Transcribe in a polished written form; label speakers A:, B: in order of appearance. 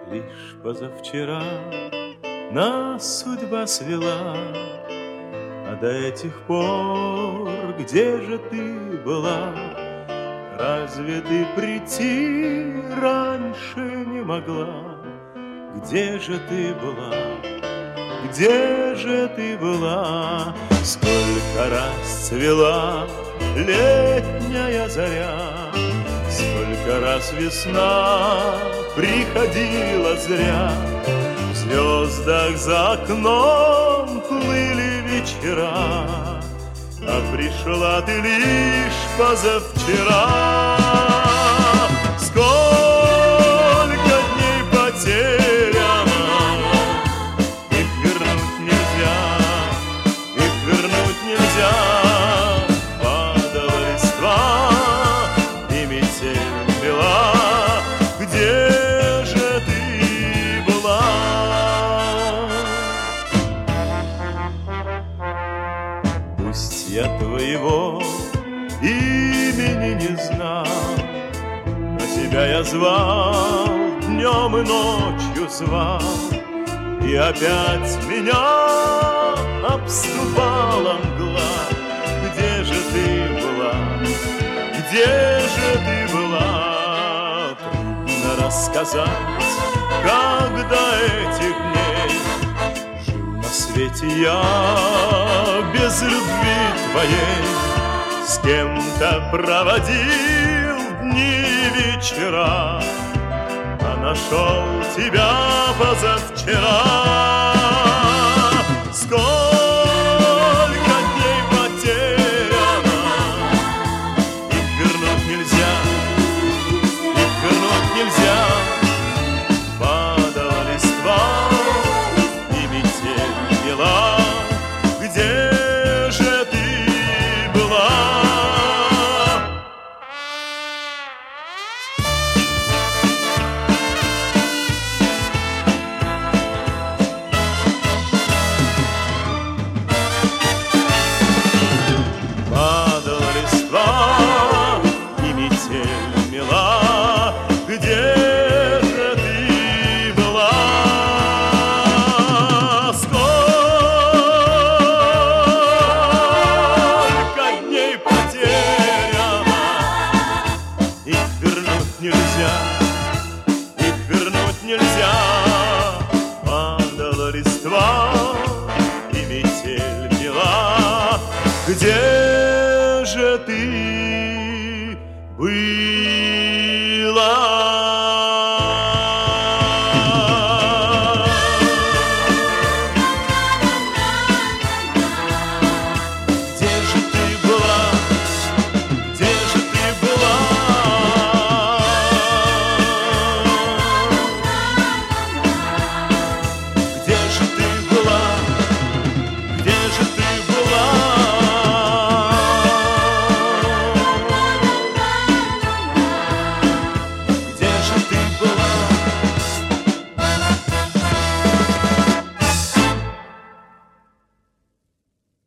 A: Лишь позавчера нас судьба свела, а до этих пор где же ты была? Разве ты прийти раньше не могла? Где же ты была? Где же ты была? Сколько раз цвела летняя заря, сколько раз весна приходила зря. В звездах за окном плыли вечера, а пришла ты лишь позавчера. Сколько дней потеряно, их вернуть нельзя, их вернуть нельзя. Падала листва, и метель мела. Где же ты была? Пусть я твоего имени не знал, но тебя я звал, днем и ночью звал, и опять меня обступала мгла. Где же ты была? Где же ты была? Трудно рассказать, как до этих дней жил на свете я без любви твоей. С кем-то проводил дни и вечера, а нашел тебя позавчера. Сколько дней потеряно, их вернуть нельзя, их вернуть нельзя. Падала листва, и метель мела. Где же ты была? Падала листва, и метель мела. Где же ты была? Сколько дней потеряно, их вернуть нельзя, их вернуть нельзя. Падала листва, и метель мела. Где же ты